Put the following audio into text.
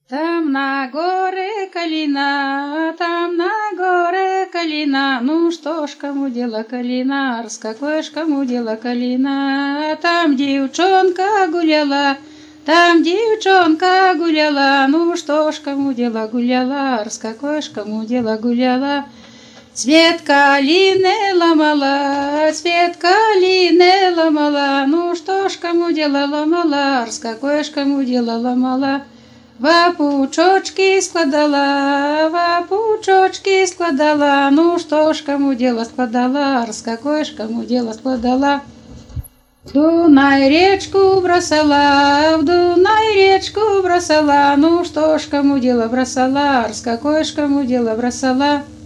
Там на горе калина, там на горе калина. Ну что ж, кому дело калина, какое ж кому дело калина. Там девчонка гуляла, там девчонка гуляла. Ну что ж, кому дело гуляла, какое ж кому дело гуляла. Цвет калины ломала, цвет калины ломала. Ну что ж, кому дело ломала, какое ж кому дело ломала. Пучочки складала, пучочки складала. Ну что ж, кому дело складала, какое ж кому дело складала. В Дунай речку бросала, в Дунай речку бросала. Ну что ж, кому дело бросала, какое ж кому дело бросала.